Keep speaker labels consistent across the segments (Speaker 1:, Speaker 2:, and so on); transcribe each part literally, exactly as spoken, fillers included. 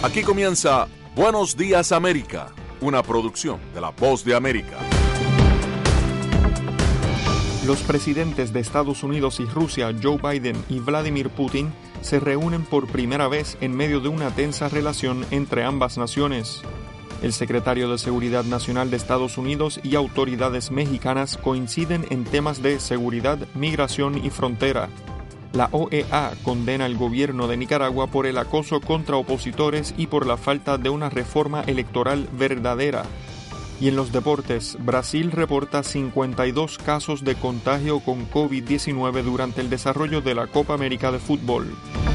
Speaker 1: Aquí comienza Buenos Días América, una producción de La Voz de América.
Speaker 2: Los presidentes de Estados Unidos y Rusia, Joe Biden y Vladimir Putin, se reúnen por primera vez en medio de una tensa relación entre ambas naciones. El secretario de Seguridad Nacional de Estados Unidos y autoridades mexicanas coinciden en temas de seguridad, migración y frontera. La O E A condena al gobierno de Nicaragua por el acoso contra opositores y por la falta de una reforma electoral verdadera. Y en los deportes, Brasil reporta cincuenta y dos casos de contagio con COVID diecinueve durante el desarrollo de la Copa América de Fútbol.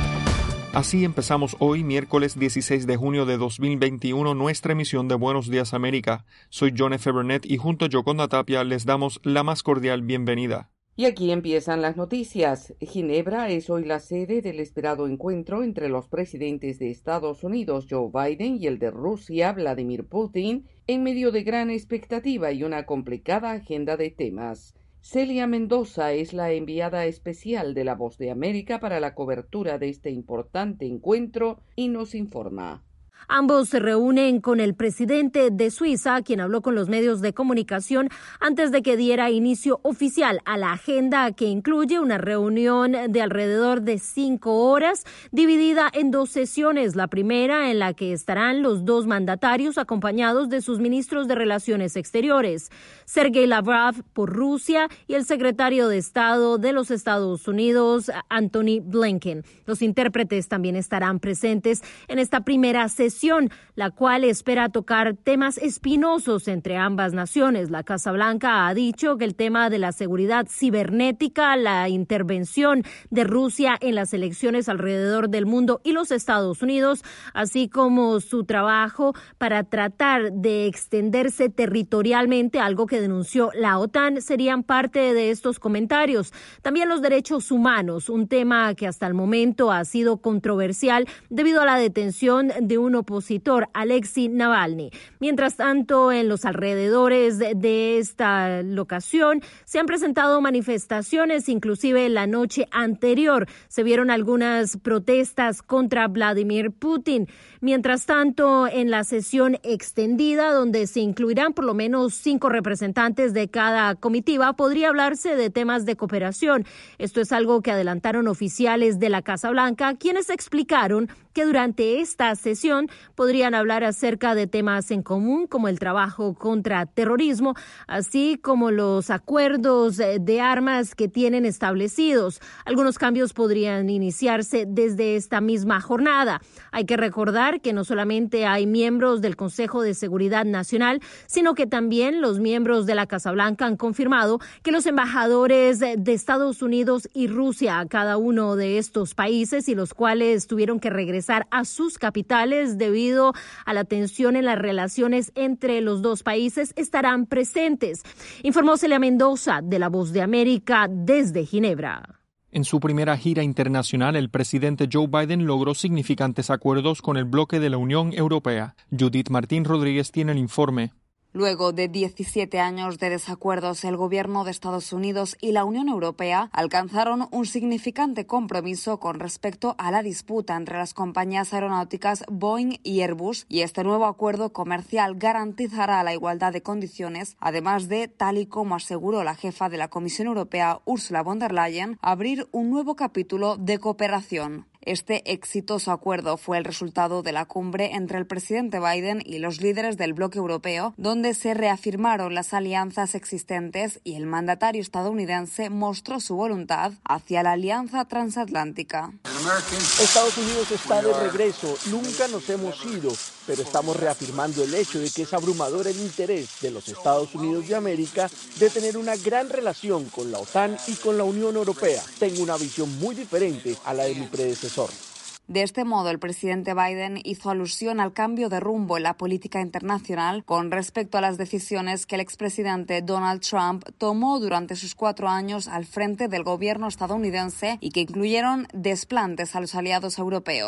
Speaker 2: Así empezamos hoy, miércoles dieciséis de junio de dos mil veintiuno, nuestra emisión de Buenos Días América. Soy John F. Burnett y junto a Yoconda Tapia les damos la más cordial bienvenida.
Speaker 3: Y aquí empiezan las noticias. Ginebra es hoy la sede del esperado encuentro entre los presidentes de Estados Unidos, Joe Biden, y el de Rusia, Vladimir Putin, en medio de gran expectativa y una complicada agenda de temas. Celia Mendoza es la enviada especial de La Voz de América para la cobertura de este importante encuentro y nos informa.
Speaker 4: Ambos se reúnen con el presidente de Suiza, quien habló con los medios de comunicación antes de que diera inicio oficial a la agenda, que incluye una reunión de alrededor de cinco horas, dividida en dos sesiones. La primera, en la que estarán los dos mandatarios acompañados de sus ministros de Relaciones Exteriores, Sergei Lavrov por Rusia y el secretario de Estado de los Estados Unidos, Antony Blinken. Los intérpretes también estarán presentes en esta primera sesión, la cual espera tocar temas espinosos entre ambas naciones. La Casa Blanca ha dicho que el tema de la seguridad cibernética, la intervención de Rusia en las elecciones alrededor del mundo y los Estados Unidos, así como su trabajo para tratar de extenderse territorialmente, algo que denunció la OTAN, serían parte de estos comentarios. También los derechos humanos, un tema que hasta el momento ha sido controversial debido a la detención de un opositor, Alexei Navalny. Mientras tanto, en los alrededores de esta locación se han presentado manifestaciones, inclusive la noche anterior se vieron algunas protestas contra Vladimir Putin. Mientras tanto, en la sesión extendida, donde se incluirán por lo menos cinco representantes de cada comitiva, podría hablarse de temas de cooperación. Esto es algo que adelantaron oficiales de la Casa Blanca, quienes explicaron que durante esta sesión podrían hablar acerca de temas en común como el trabajo contra terrorismo, así como los acuerdos de armas que tienen establecidos. Algunos cambios podrían iniciarse desde esta misma jornada. Hay que recordar que no solamente hay miembros del Consejo de Seguridad Nacional, sino que también los miembros de la Casa Blanca han confirmado que los embajadores de Estados Unidos y Rusia a cada uno de estos países, y los cuales tuvieron que regresar a sus capitales debido a la tensión en las relaciones entre los dos países, estarán presentes. Informó Celia Mendoza de La Voz de América desde Ginebra.
Speaker 2: En su primera gira internacional, el presidente Joe Biden logró significantes acuerdos con el bloque de la Unión Europea. Judith Martín Rodríguez tiene el informe.
Speaker 5: Luego de diecisiete años de desacuerdos, el gobierno de Estados Unidos y la Unión Europea alcanzaron un significante compromiso con respecto a la disputa entre las compañías aeronáuticas Boeing y Airbus, y este nuevo acuerdo comercial garantizará la igualdad de condiciones, además de, tal y como aseguró la jefa de la Comisión Europea, Ursula von der Leyen, abrir un nuevo capítulo de cooperación. Este exitoso acuerdo fue el resultado de la cumbre entre el presidente Biden y los líderes del bloque europeo, donde se reafirmaron las alianzas existentes y el mandatario estadounidense mostró su voluntad hacia la alianza transatlántica.
Speaker 6: Estados Unidos está de regreso, nunca nos hemos ido, pero estamos reafirmando el hecho de que es abrumador el interés de los Estados Unidos de América de tener una gran relación con la OTAN y con la Unión Europea. Tengo una visión muy diferente a la de mi predecesor.
Speaker 5: De este modo, el presidente Biden hizo alusión al cambio de rumbo en la política internacional con respecto a las decisiones que el expresidente Donald Trump tomó durante sus cuatro años al frente del gobierno estadounidense y que incluyeron desplantes a los aliados europeos.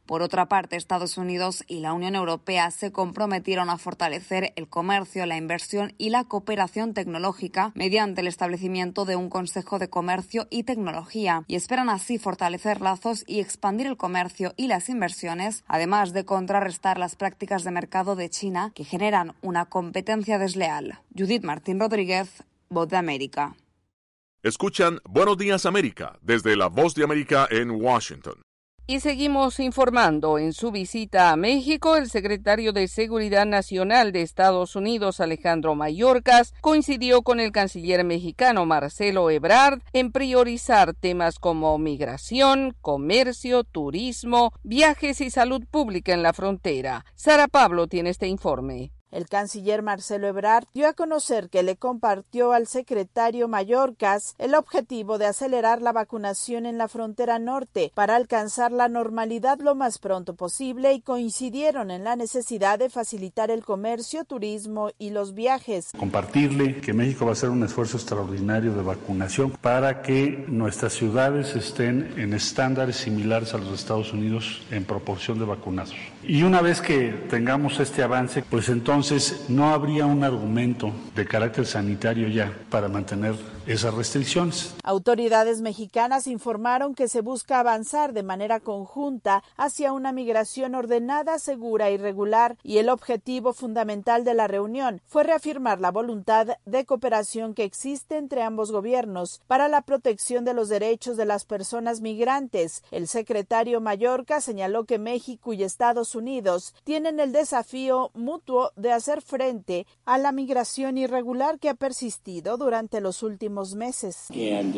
Speaker 5: Por otra parte, Estados Unidos y la Unión Europea se comprometieron a fortalecer el comercio, la inversión y la cooperación tecnológica mediante el establecimiento de un Consejo de Comercio y Tecnología y esperan así fortalecer lazos y expandir el comercio y las inversiones, además de contrarrestar las prácticas de mercado de China que generan una competencia desleal. Judith Martín Rodríguez, Voz de América.
Speaker 1: Escuchan Buenos Días América desde la Voz de América en Washington.
Speaker 3: Y seguimos informando. En su visita a México, el secretario de Seguridad Nacional de Estados Unidos, Alejandro Mayorkas, coincidió con el canciller mexicano Marcelo Ebrard en priorizar temas como migración, comercio, turismo, viajes y salud pública en la frontera. Sara Pablo tiene este informe.
Speaker 7: El canciller Marcelo Ebrard dio a conocer que le compartió al secretario Mayorkas el objetivo de acelerar la vacunación en la frontera norte para alcanzar la normalidad lo más pronto posible y coincidieron en la necesidad de facilitar el comercio, turismo y los viajes.
Speaker 8: Compartirle que México va a hacer un esfuerzo extraordinario de vacunación para que nuestras ciudades estén en estándares similares a los de Estados Unidos en proporción de vacunados. Y una vez que tengamos este avance, pues entonces Entonces, no habría un argumento de carácter sanitario ya para mantener esas restricciones.
Speaker 7: Autoridades mexicanas informaron que se busca avanzar de manera conjunta hacia una migración ordenada, segura y regular, y el objetivo fundamental de la reunión fue reafirmar la voluntad de cooperación que existe entre ambos gobiernos para la protección de los derechos de las personas migrantes. El secretario Mayorkas señaló que México y Estados Unidos tienen el desafío mutuo de hacer frente a la migración irregular que ha persistido durante los últimos meses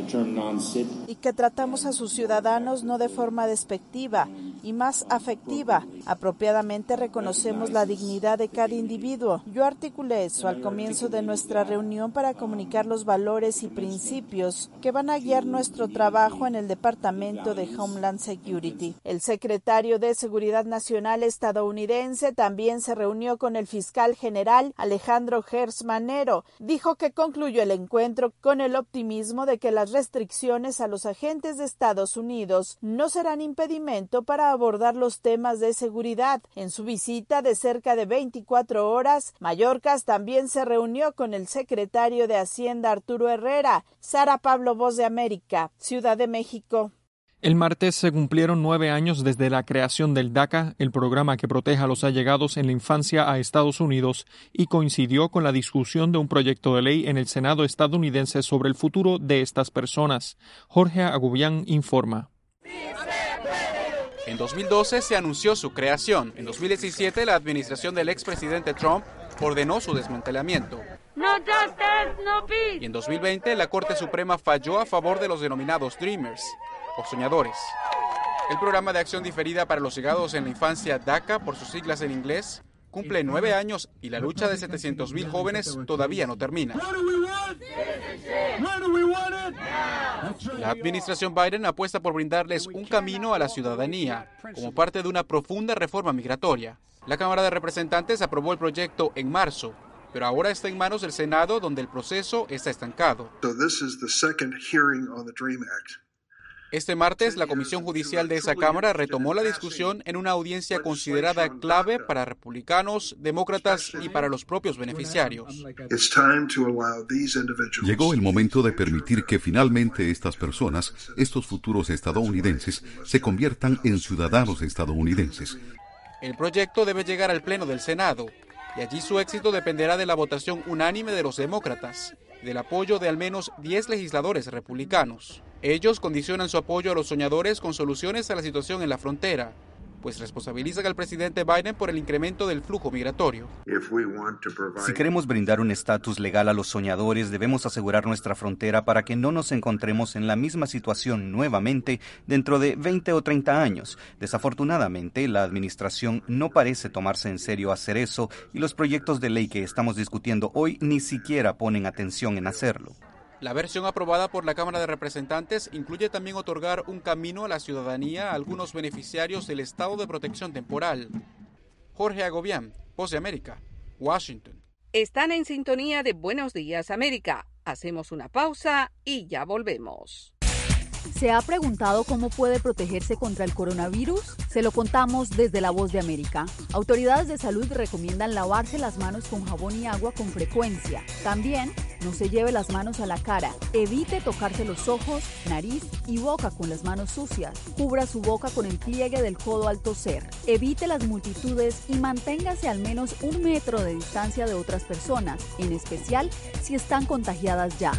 Speaker 7: y que tratamos a sus ciudadanos no de forma despectiva y más afectiva. Apropiadamente reconocemos la dignidad de cada individuo. Yo articulé eso al comienzo de nuestra reunión para comunicar los valores y principios que van a guiar nuestro trabajo en el Departamento de Homeland Security. El secretario de Seguridad Nacional estadounidense también se reunió con el fiscal general Alejandro Gertz Manero. Dijo que concluyó el encuentro con el optimismo de que las restricciones a los agentes de Estados Unidos no serán impedimento para abordar los temas de seguridad. En su visita de cerca de veinticuatro horas, Mayorkas también se reunió con el secretario de Hacienda Arturo Herrera. Sara Pablo, Voz de América, Ciudad de México.
Speaker 2: El martes se cumplieron nueve años desde la creación del DACA, el programa que protege a los allegados en la infancia a Estados Unidos, y coincidió con la discusión de un proyecto de ley en el Senado estadounidense sobre el futuro de estas personas. Jorge Agubián informa.
Speaker 9: En dos mil doce se anunció su creación. En dos mil diecisiete, la administración del expresidente Trump ordenó su desmantelamiento.
Speaker 10: No justice, no peace.
Speaker 9: Y en dos mil veinte, la Corte Suprema falló a favor de los denominados Dreamers, o soñadores. El programa de acción diferida para los llegados en la infancia DACA, por sus siglas en inglés, cumple nueve años y la lucha de setecientos mil jóvenes todavía no termina. La administración Biden apuesta por brindarles un camino a la ciudadanía, como parte de una profunda reforma migratoria. La Cámara de Representantes aprobó el proyecto en marzo, pero ahora está en manos del Senado, donde el proceso está estancado. Este martes, la Comisión Judicial de esa Cámara retomó la discusión en una audiencia considerada clave para republicanos, demócratas y para los propios beneficiarios.
Speaker 11: Llegó el momento de permitir que finalmente estas personas, estos futuros estadounidenses, se conviertan en ciudadanos estadounidenses.
Speaker 9: El proyecto debe llegar al Pleno del Senado, y allí su éxito dependerá de la votación unánime de los demócratas, del apoyo de al menos diez legisladores republicanos. Ellos condicionan su apoyo a los soñadores con soluciones a la situación en la frontera, pues responsabilizan al presidente Biden por el incremento del flujo migratorio.
Speaker 12: Si queremos brindar un estatus legal a los soñadores, debemos asegurar nuestra frontera para que no nos encontremos en la misma situación nuevamente dentro de veinte o treinta años. Desafortunadamente, la administración no parece tomarse en serio hacer eso y los proyectos de ley que estamos discutiendo hoy ni siquiera ponen atención en hacerlo.
Speaker 9: La versión aprobada por la Cámara de Representantes incluye también otorgar un camino a la ciudadanía a algunos beneficiarios del estado de protección temporal. Jorge Agobián, Voz de América, Washington.
Speaker 3: Están en sintonía de Buenos Días América. Hacemos una pausa y ya volvemos.
Speaker 13: ¿Se ha preguntado cómo puede protegerse contra el coronavirus? Se lo contamos desde La Voz de América. Autoridades de salud recomiendan lavarse las manos con jabón y agua con frecuencia. También, no se lleve las manos a la cara. Evite tocarse los ojos, nariz y boca con las manos sucias. Cubra su boca con el pliegue del codo al toser. Evite las multitudes y manténgase al menos un metro de distancia de otras personas, en especial si están contagiadas ya.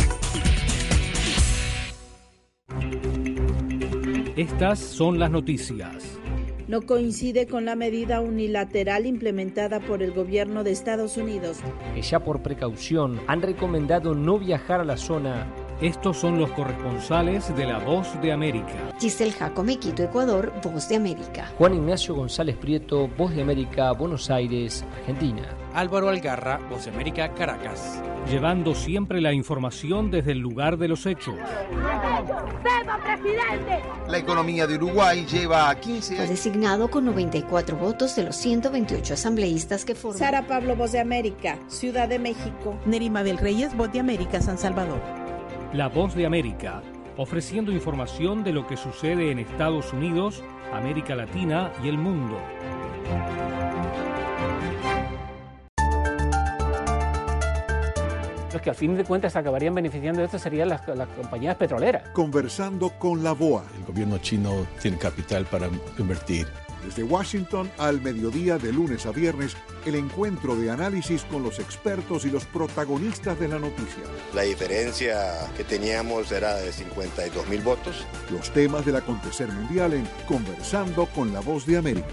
Speaker 14: Estas son las noticias.
Speaker 7: No coincide con la medida unilateral implementada por el gobierno de Estados Unidos.
Speaker 15: Que ya por precaución han recomendado no viajar a la zona.
Speaker 14: Estos son los corresponsales de La Voz de América.
Speaker 16: Giselle Jacome, Quito, Ecuador, Voz de América.
Speaker 15: Juan Ignacio González Prieto, Voz de América, Buenos Aires, Argentina.
Speaker 17: Álvaro Algarra, Voz de América, Caracas.
Speaker 14: Llevando siempre la información desde el lugar de los hechos.
Speaker 10: ¡Viva, presidente!
Speaker 18: La economía de Uruguay lleva quince años.
Speaker 16: Fue designado con noventa y cuatro votos de los ciento veintiocho asambleístas que forman.
Speaker 7: Sara Pablo, Voz de América, Ciudad de México.
Speaker 19: Neri Mabel Reyes, Voz de América, San Salvador.
Speaker 14: La Voz de América, ofreciendo información de lo que sucede en Estados Unidos, América Latina y el mundo.
Speaker 20: Los que al fin de cuentas acabarían beneficiando de esto serían las, las compañías petroleras.
Speaker 21: Conversando con la B O A.
Speaker 22: El gobierno chino tiene capital para invertir.
Speaker 21: Desde Washington al mediodía de lunes a viernes, el encuentro de análisis con los expertos y los protagonistas de la noticia.
Speaker 23: La diferencia que teníamos era de cincuenta y dos mil votos.
Speaker 21: Los temas del acontecer mundial en Conversando con la Voz de América.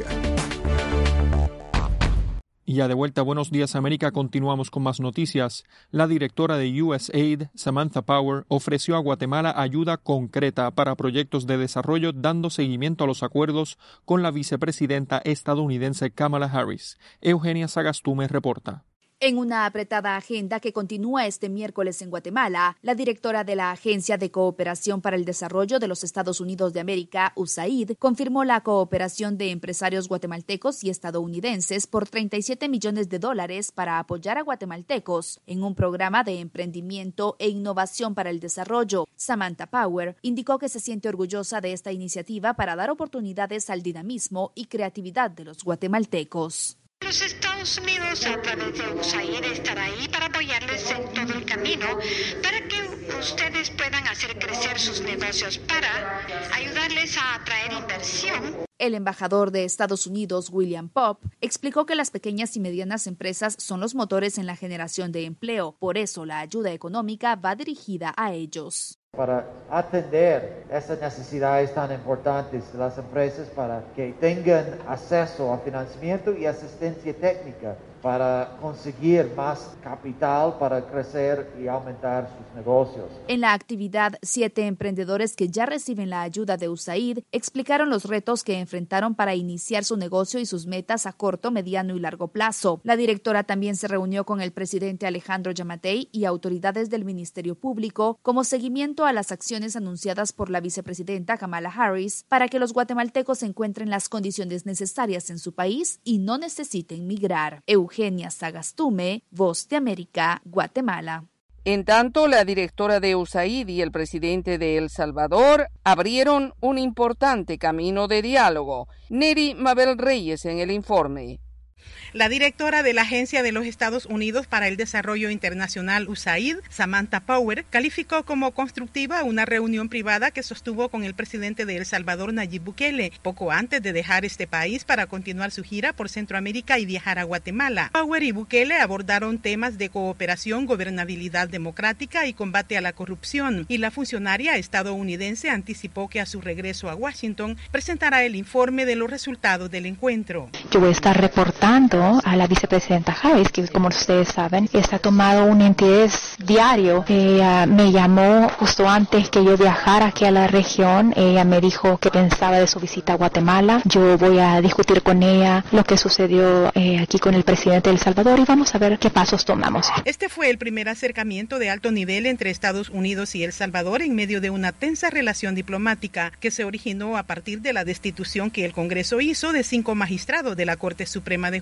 Speaker 2: Y ya de vuelta a Buenos Días América, continuamos con más noticias. La directora de U S A I D, Samantha Power, ofreció a Guatemala ayuda concreta para proyectos de desarrollo, dando seguimiento a los acuerdos con la vicepresidenta estadounidense Kamala Harris. Eugenia Sagastume reporta.
Speaker 24: En una apretada agenda que continúa este miércoles en Guatemala, la directora de la Agencia de Cooperación para el Desarrollo de los Estados Unidos de América, U S A I D, confirmó la cooperación de empresarios guatemaltecos y estadounidenses por treinta y siete millones de dólares para apoyar a guatemaltecos en un programa de emprendimiento e innovación para el desarrollo. Samantha Power indicó que se siente orgullosa de esta iniciativa para dar oportunidades al dinamismo y creatividad de los guatemaltecos.
Speaker 25: Los Estados Unidos, a través de U S A I D, estará ahí para apoyarles en todo el camino, para que ustedes puedan hacer crecer sus negocios, para ayudarles a atraer inversión.
Speaker 24: El embajador de Estados Unidos, William Popp, explicó que las pequeñas y medianas empresas son los motores en la generación de empleo. Por eso, la ayuda económica va dirigida a ellos.
Speaker 26: Para atender esas necesidades tan importantes de las empresas, para que tengan acceso a financiamiento y asistencia técnica, para conseguir más capital para crecer y aumentar sus negocios.
Speaker 24: En la actividad, siete emprendedores que ya reciben la ayuda de U S A I D explicaron los retos que enfrentaron para iniciar su negocio y sus metas a corto, mediano y largo plazo. La directora también se reunió con el presidente Alejandro Yamatei y autoridades del Ministerio Público como seguimiento a las acciones anunciadas por la vicepresidenta Kamala Harris para que los guatemaltecos encuentren las condiciones necesarias en su país y no necesiten migrar. Eugenia Sagastume, Voz de América, Guatemala.
Speaker 3: En tanto, la directora de U S A I D y el presidente de El Salvador abrieron un importante camino de diálogo. Neri Mabel Reyes en el informe.
Speaker 27: La directora de la Agencia de los Estados Unidos para el Desarrollo Internacional U S A I D, Samantha Power, calificó como constructiva una reunión privada que sostuvo con el presidente de El Salvador, Nayib Bukele, poco antes de dejar este país para continuar su gira por Centroamérica y viajar a Guatemala. Power y Bukele abordaron temas de cooperación, gobernabilidad democrática y combate a la corrupción, y la funcionaria estadounidense anticipó que a su regreso a Washington presentará el informe de los resultados del encuentro.
Speaker 28: Yo voy a estar reportando a la vicepresidenta Harris, que como ustedes saben, está tomado un interés diario. Ella me llamó justo antes que yo viajara aquí a la región. Ella me dijo que pensaba de su visita a Guatemala. Yo voy a discutir con ella lo que sucedió eh, aquí con el presidente de El Salvador y vamos a ver qué pasos tomamos.
Speaker 27: Este fue el primer acercamiento de alto nivel entre Estados Unidos y El Salvador en medio de una tensa relación diplomática que se originó a partir de la destitución que el Congreso hizo de cinco magistrados de la Corte Suprema de Justicia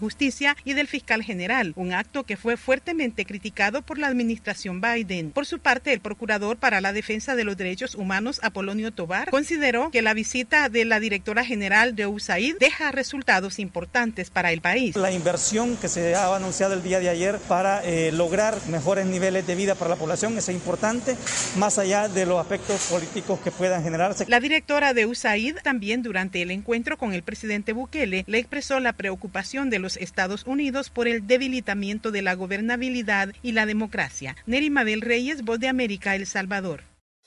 Speaker 27: Justicia y del fiscal general, un acto que fue fuertemente criticado por la administración Biden. Por su parte, el procurador para la defensa de los derechos humanos, Apolonio Tobar, consideró que la visita de la directora general de U S A I D deja resultados importantes para el país.
Speaker 1: La inversión que se ha anunciado el día de ayer para eh, lograr mejores niveles de vida para la población es importante, más allá de los aspectos políticos que puedan generarse.
Speaker 27: La directora de U S A I D también durante el encuentro con el presidente Bukele le expresó la preocupación de los Estados Unidos por el debilitamiento de la gobernabilidad y la democracia. Neri Mabel Reyes, Voz de América, El Salvador.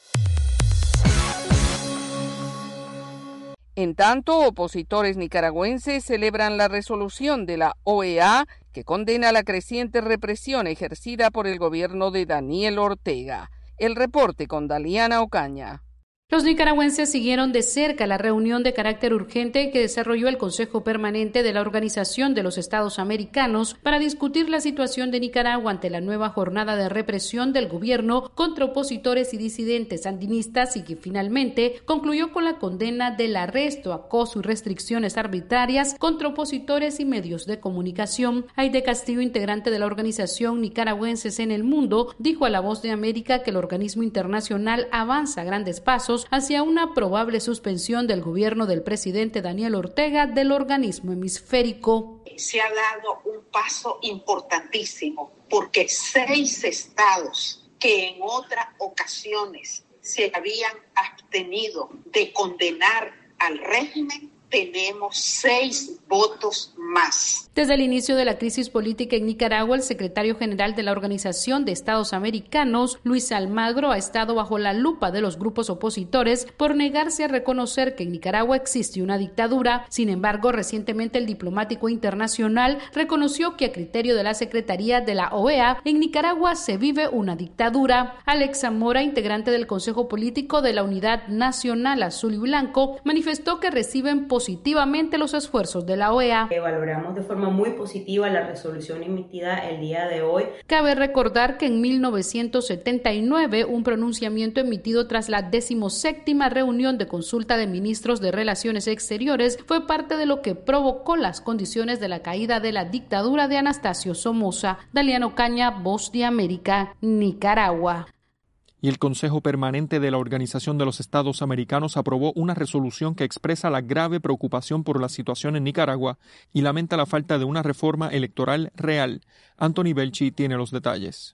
Speaker 3: En tanto, opositores nicaragüenses celebran la resolución de la O E A que condena la creciente represión ejercida por el gobierno de Daniel Ortega. El reporte con Daliana Ocaña.
Speaker 4: Los nicaragüenses siguieron de cerca la reunión de carácter urgente que desarrolló el Consejo Permanente de la Organización de los Estados Americanos para discutir la situación de Nicaragua ante la nueva jornada de represión del gobierno contra opositores y disidentes sandinistas y que finalmente concluyó con la condena del arresto, acoso y restricciones arbitrarias contra opositores y medios de comunicación. Aide Castillo, integrante de la organización Nicaragüenses en el Mundo, dijo a La Voz de América que el organismo internacional avanza a grandes pasos hacia una probable suspensión del gobierno del presidente Daniel Ortega del organismo hemisférico.
Speaker 5: Se ha dado un paso importantísimo porque seis estados que en otras ocasiones se habían abstenido de condenar al régimen, tenemos seis votos más.
Speaker 4: Desde el inicio de la crisis política en Nicaragua, el secretario general de la Organización de Estados Americanos, Luis Almagro, ha estado bajo la lupa de los grupos opositores por negarse a reconocer que en Nicaragua existe una dictadura. Sin embargo, recientemente el diplomático internacional reconoció que a criterio de la Secretaría de la O E A, en Nicaragua se vive una dictadura. Alex Zamora, integrante del Consejo Político de la Unidad Nacional Azul y Blanco, manifestó que reciben positivamente los esfuerzos de la O E A.
Speaker 6: Valoramos de forma muy positiva la resolución emitida el día de hoy.
Speaker 4: Cabe recordar que en mil novecientos setenta y nueve un pronunciamiento emitido tras la decimoséptima reunión de consulta de ministros de Relaciones Exteriores fue parte de lo que provocó las condiciones de la caída de la dictadura de Anastasio Somoza. Daliana Ocaña, Voz de América, Nicaragua.
Speaker 2: Y el Consejo Permanente de la Organización de los Estados Americanos aprobó una resolución que expresa la grave preocupación por la situación en Nicaragua y lamenta la falta de una reforma electoral real. Anthony Belchi tiene los detalles.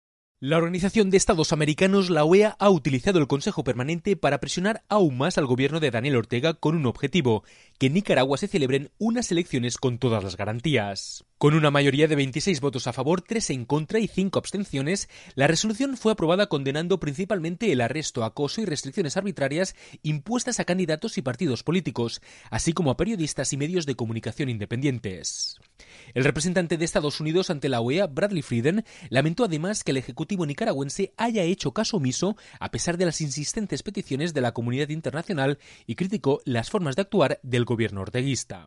Speaker 8: La Organización de Estados Americanos, la O E A, ha utilizado el Consejo Permanente para presionar aún más al gobierno de Daniel Ortega con un objetivo: que en Nicaragua se celebren unas elecciones con todas las garantías. Con una mayoría de veintiséis votos a favor, tres en contra y cinco abstenciones, la resolución fue aprobada condenando principalmente el arresto, acoso y restricciones arbitrarias impuestas a candidatos y partidos políticos, así como a periodistas y medios de comunicación independientes. El representante de Estados Unidos ante la O E A, Bradley Frieden, lamentó además que el Ejecutivo nicaragüense haya hecho caso omiso a pesar de las insistentes peticiones de la comunidad internacional y criticó las formas de actuar del gobierno orteguista.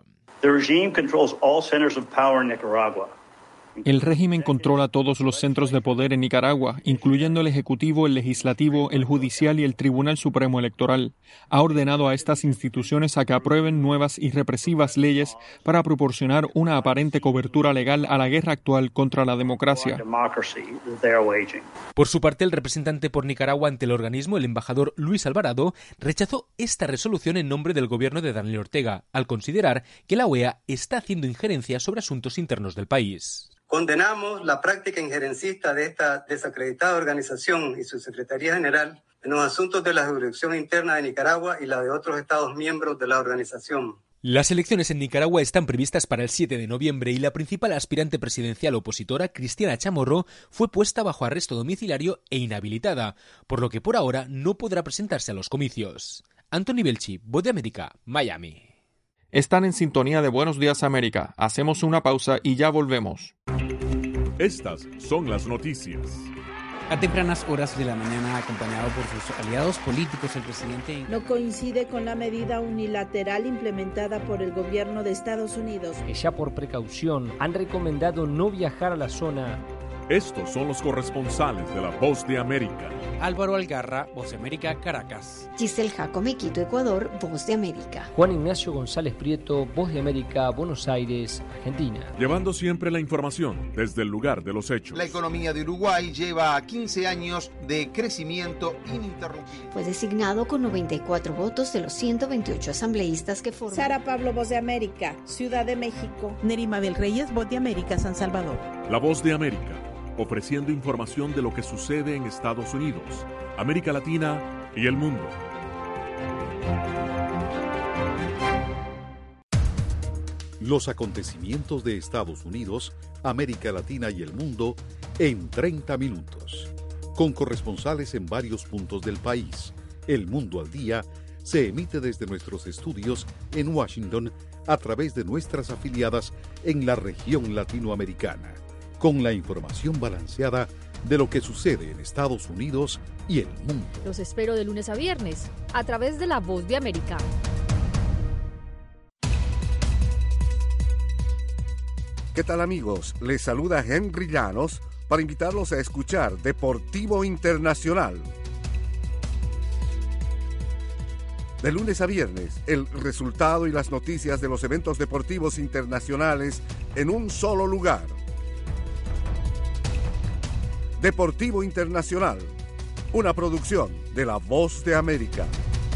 Speaker 2: El régimen controla todos los centros de poder en Nicaragua, incluyendo el Ejecutivo, el Legislativo, el Judicial y el Tribunal Supremo Electoral. Ha ordenado a estas instituciones a que aprueben nuevas y represivas leyes para proporcionar una aparente cobertura legal a la guerra actual contra la democracia.
Speaker 8: Por su parte, el representante por Nicaragua ante el organismo, el embajador Luis Alvarado, rechazó esta resolución en nombre del gobierno de Daniel Ortega, al considerar que la O E A está haciendo injerencia sobre asuntos internos del país.
Speaker 9: Condenamos la práctica injerencista de esta desacreditada organización y su Secretaría General en los asuntos de la jurisdicción interna de Nicaragua y la de otros Estados miembros de la organización.
Speaker 8: Las elecciones en Nicaragua están previstas para el siete de noviembre y la principal aspirante presidencial opositora, Cristiana Chamorro, fue puesta bajo arresto domiciliario e inhabilitada, por lo que por ahora no podrá presentarse a los comicios. Anthony Belchi, Voz de América, Miami.
Speaker 2: Están en sintonía de Buenos Días América. Hacemos una pausa y ya volvemos.
Speaker 11: Estas son las noticias.
Speaker 12: A tempranas horas de la mañana, acompañado por sus aliados políticos, el presidente
Speaker 7: no coincide con la medida unilateral implementada por el gobierno de Estados Unidos.
Speaker 15: Ya por precaución han recomendado no viajar a la zona
Speaker 11: Estos son los corresponsales de La Voz de América.
Speaker 12: Álvaro Algarra, Voz de América, Caracas.
Speaker 10: Giselle Jacome, Quito, Ecuador, Voz de América.
Speaker 15: Juan Ignacio González Prieto, Voz de América, Buenos Aires, Argentina.
Speaker 11: Llevando siempre la información desde el lugar de los hechos.
Speaker 13: La economía de Uruguay lleva quince años de crecimiento ininterrumpido.
Speaker 10: Fue designado con noventa y cuatro votos de los ciento veintiocho asambleístas que forman.
Speaker 7: Sara Pablo, Voz de América, Ciudad de México.
Speaker 27: Nerima Mabel Reyes, Voz de América, San Salvador.
Speaker 11: La Voz de América, ofreciendo información de lo que sucede en Estados Unidos, América Latina y el mundo.
Speaker 21: Los acontecimientos de Estados Unidos, América Latina y el mundo en treinta minutos. Con corresponsales en varios puntos del país. El Mundo al Día se emite desde nuestros estudios en Washington a través de nuestras afiliadas en la región latinoamericana, con la información balanceada de lo que sucede en Estados Unidos y el mundo.
Speaker 14: Los espero de lunes a viernes, a través de La Voz de América.
Speaker 16: ¿Qué tal, amigos? Les saluda Henry Llanos para invitarlos a escuchar Deportivo Internacional. De lunes a viernes, el resultado y las noticias de los eventos deportivos internacionales en un solo lugar. Deportivo Internacional, una producción de La Voz de América.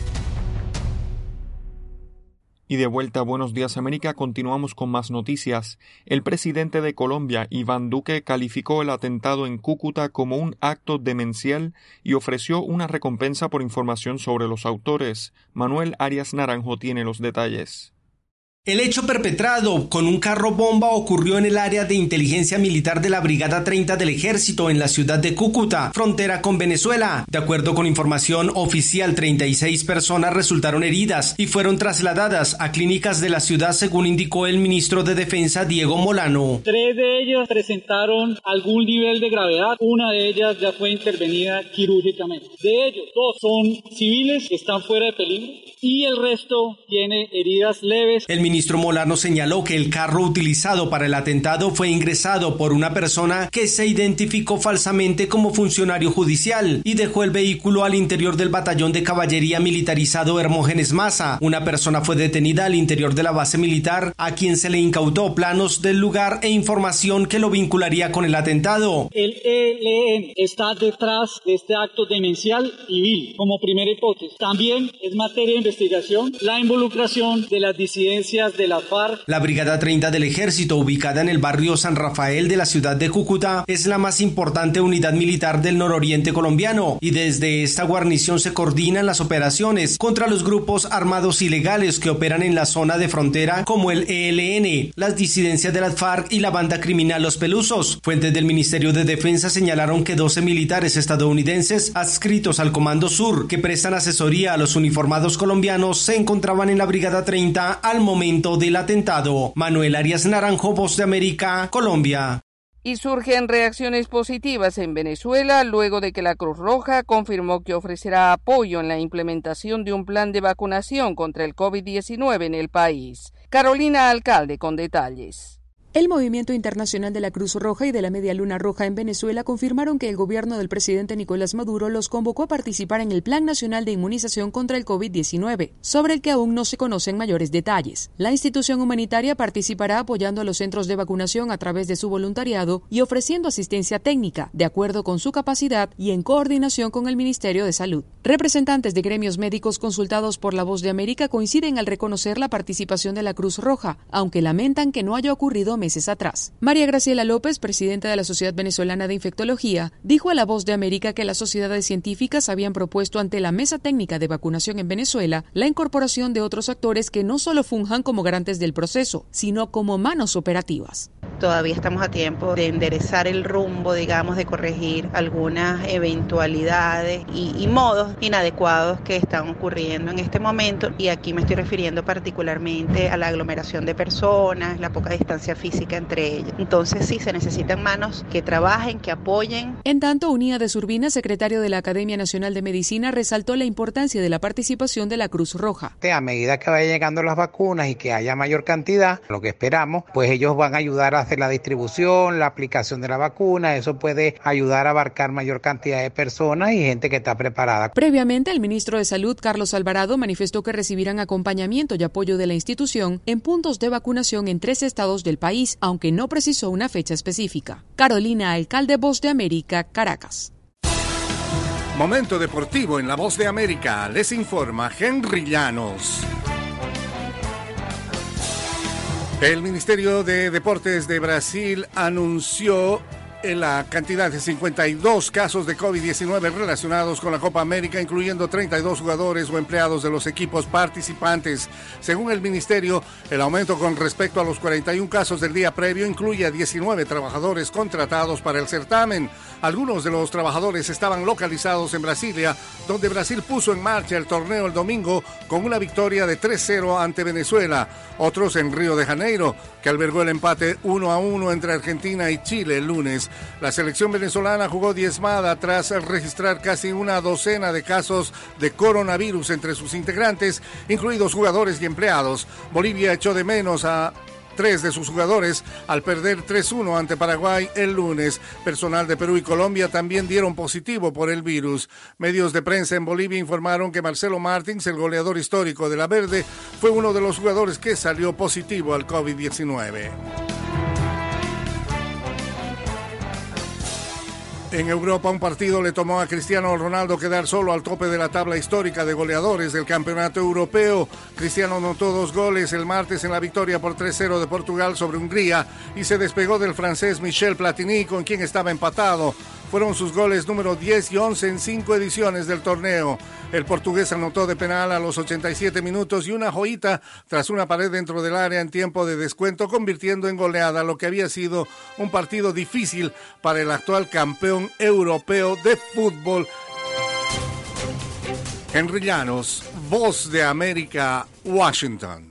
Speaker 2: Y de vuelta a Buenos Días América, continuamos con más noticias. El presidente de Colombia, Iván Duque, calificó el atentado en Cúcuta como un acto demencial y ofreció una recompensa por información sobre los autores. Manuel Arias Naranjo tiene los detalles.
Speaker 17: El hecho perpetrado con un carro bomba ocurrió en el área de inteligencia militar de la Brigada treinta del Ejército en la ciudad de Cúcuta, frontera con Venezuela. De acuerdo con información oficial, treinta y seis personas resultaron heridas y fueron trasladadas a clínicas de la ciudad, según indicó el ministro de Defensa, Diego Molano.
Speaker 18: Tres de ellas presentaron algún nivel de gravedad, una de ellas ya fue intervenida quirúrgicamente. De ellos, dos son civiles que están fuera de peligro y el resto tiene heridas leves.
Speaker 17: El ministro Molano señaló que el carro utilizado para el atentado fue ingresado por una persona que se identificó falsamente como funcionario judicial y dejó el vehículo al interior del batallón de caballería militarizado Hermógenes Maza. Una persona fue detenida al interior de la base militar, a quien se le incautó planos del lugar e información que lo vincularía con el atentado.
Speaker 18: El E L N está detrás de este acto demencial y vil, como primera hipótesis. También es materia de investigación la involucración de las disidencias de la FARC.
Speaker 17: La Brigada treinta del Ejército, ubicada en el barrio San Rafael de la ciudad de Cúcuta, es la más importante unidad militar del nororiente colombiano y desde esta guarnición se coordinan las operaciones contra los grupos armados ilegales que operan en la zona de frontera, como el E L N, las disidencias de la FARC y la banda criminal Los Pelusos. Fuentes del Ministerio de Defensa señalaron que doce militares estadounidenses adscritos al Comando Sur, que prestan asesoría a los uniformados colombianos, se encontraban en la Brigada treinta al momento del atentado. Manuel Arias Naranjo, Voz de América, Colombia.
Speaker 3: Y surgen reacciones positivas en Venezuela luego de que la Cruz Roja confirmó que ofrecerá apoyo en la implementación de un plan de vacunación contra el COVID diecinueve en el país. Carolina Alcalde con detalles.
Speaker 19: El Movimiento Internacional de la Cruz Roja y de la Media Luna Roja en Venezuela confirmaron que el gobierno del presidente Nicolás Maduro los convocó a participar en el Plan Nacional de Inmunización contra el COVID diecinueve, sobre el que aún no se conocen mayores detalles. La institución humanitaria participará apoyando a los centros de vacunación a través de su voluntariado y ofreciendo asistencia técnica, de acuerdo con su capacidad y en coordinación con el Ministerio de Salud. Representantes de gremios médicos consultados por La Voz de América coinciden al reconocer la participación de la Cruz Roja, aunque lamentan que no haya ocurrido meses atrás. María Graciela López, presidenta de la Sociedad Venezolana de Infectología, dijo a La Voz de América que las sociedades científicas habían propuesto ante la Mesa Técnica de Vacunación en Venezuela la incorporación de otros actores que no solo funjan como garantes del proceso, sino como manos operativas.
Speaker 20: Todavía estamos a tiempo de enderezar el rumbo, digamos, de corregir algunas eventualidades y, y modos inadecuados que están ocurriendo en este momento, y aquí me estoy refiriendo particularmente a la aglomeración de personas, la poca distancia física entre ellas. Entonces sí, se necesitan manos que trabajen, que apoyen.
Speaker 19: En tanto, Uníades Urbina, secretario de la Academia Nacional de Medicina, resaltó la importancia de la participación de la Cruz Roja.
Speaker 29: A medida que vayan llegando las vacunas y que haya mayor cantidad, lo que esperamos, pues ellos van a ayudar a
Speaker 1: hacer la distribución, la aplicación de la vacuna. Eso puede ayudar a abarcar mayor cantidad de personas y gente que está preparada.
Speaker 19: Previamente, el ministro de Salud, Carlos Alvarado, manifestó que recibirán acompañamiento y apoyo de la institución en puntos de vacunación en tres estados del país, aunque no precisó una fecha específica. Carolina Alcalde, Voz de América, Caracas.
Speaker 16: Momento deportivo en la Voz de América. Les informa Henry Llanos. El Ministerio de Deportes de Brasil anunció la cantidad de cincuenta y dos casos de COVID diecinueve relacionados con la Copa América, incluyendo treinta y dos jugadores o empleados de los equipos participantes. Según el ministerio, el aumento con respecto a los cuarenta y un casos del día previo incluye a diecinueve trabajadores contratados para el certamen. Algunos de los trabajadores estaban localizados en Brasilia, donde Brasil puso en marcha el torneo el domingo con una victoria de tres cero ante Venezuela. Otros en Río de Janeiro, que albergó el empate uno a uno entre Argentina y Chile el lunes. La selección venezolana jugó diezmada tras registrar casi una docena de casos de coronavirus entre sus integrantes, incluidos jugadores y empleados. Bolivia echó de menos a tres de sus jugadores al perder tres uno ante Paraguay el lunes. Personal de Perú y Colombia también dieron positivo por el virus. Medios de prensa en Bolivia informaron que Marcelo Martins, el goleador histórico de la Verde, fue uno de los jugadores que salió positivo al COVID diecinueve. En Europa, un partido le tomó a Cristiano Ronaldo quedar solo al tope de la tabla histórica de goleadores del campeonato europeo. Cristiano anotó dos goles el martes en la victoria por tres cero de Portugal sobre Hungría y se despegó del francés Michel Platini, con quien estaba empatado. Fueron sus goles número diez y once en cinco ediciones del torneo. El portugués anotó de penal a los ochenta y siete minutos y una joyita tras una pared dentro del área en tiempo de descuento, convirtiendo en goleada lo que había sido un partido difícil para el actual campeón europeo de fútbol. Henry Llanos, Voz de América, Washington.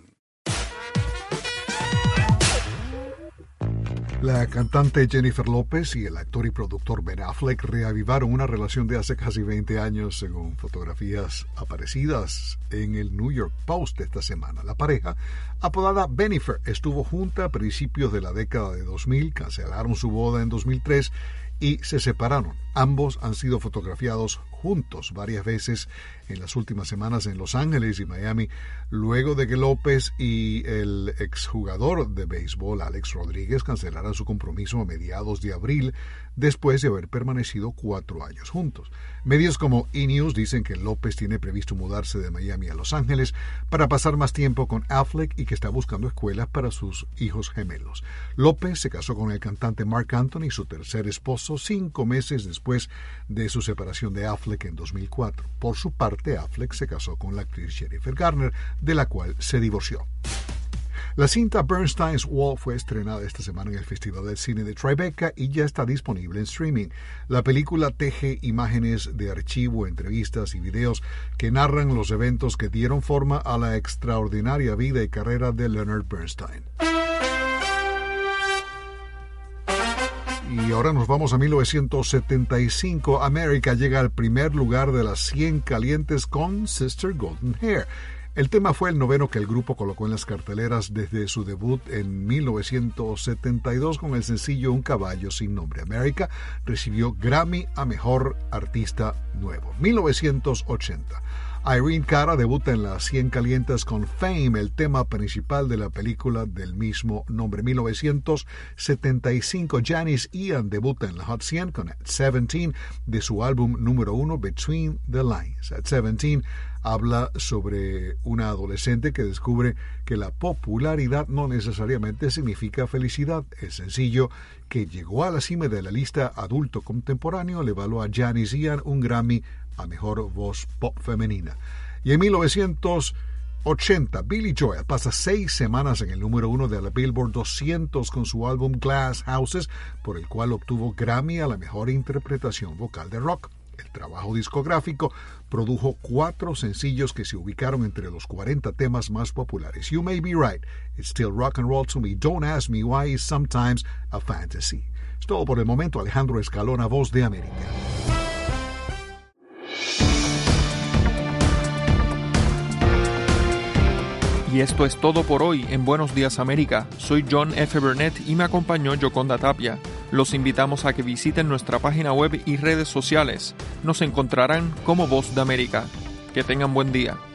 Speaker 5: La cantante Jennifer López y el actor y productor Ben Affleck reavivaron una relación de hace casi veinte años, según fotografías aparecidas en el New York Post esta semana. La pareja, apodada Bennifer, estuvo junta a principios de la década de dos mil, cancelaron su boda en dos mil tres y se separaron. Ambos han sido fotografiados juntos varias veces en las últimas semanas en Los Ángeles y Miami, luego de que López y el exjugador de béisbol Alex Rodríguez cancelaran su compromiso a mediados de abril, después de haber permanecido cuatro años juntos. Medios como E! News dicen que López tiene previsto mudarse de Miami a Los Ángeles para pasar más tiempo con Affleck y que está buscando escuelas para sus hijos gemelos. López se casó con el cantante Marc Anthony, su tercer esposo, cinco meses después de su separación de Affleck en dos mil cuatro. Por su parte, Affleck se casó con la actriz Jennifer Garner, de la cual se divorció. La cinta Bernstein's Wall fue estrenada esta semana en el Festival del Cine de Tribeca y ya está disponible en streaming. La película teje imágenes de archivo, entrevistas y videos que narran los eventos que dieron forma a la extraordinaria vida y carrera de Leonard Bernstein. Y ahora nos vamos a mil novecientos setenta y cinco. América llega al primer lugar de las cien calientes con Sister Golden Hair. El tema fue el noveno que el grupo colocó en las carteleras desde su debut en mil novecientos setenta y dos con el sencillo Un caballo sin nombre. América recibió Grammy a Mejor Artista Nuevo. mil novecientos ochenta. Irene Cara debuta en las cien calientes con Fame, el tema principal de la película del mismo nombre. mil novecientos setenta y cinco, Janis Ian debuta en la Hot cien con At seventeen de su álbum número uno, Between the Lines. At seventeen habla sobre una adolescente que descubre que la popularidad no necesariamente significa felicidad. El sencillo, que llegó a la cima de la lista adulto contemporáneo, le valió a Janis Ian un Grammy a Mejor Voz Pop Femenina. Y en mil novecientos ochenta, Billy Joel pasa seis semanas en el número uno de la Billboard doscientos con su álbum Glass Houses, por el cual obtuvo Grammy a la mejor interpretación vocal de rock. El trabajo discográfico produjo cuatro sencillos que se ubicaron entre los cuarenta temas más populares. You May Be Right, It's Still Rock and Roll to Me, Don't Ask Me Why It's Sometimes a Fantasy. Es todo por el momento. Alejandro Escalona, Voz de América.
Speaker 2: Y Y esto es todo por hoy en Buenos Días América. Soy John F. Burnett y me acompañó Yoconda Tapia. Los invitamos a que visiten nuestra página web y redes sociales. Nos encontrarán como Voz de América. Que tengan buen día.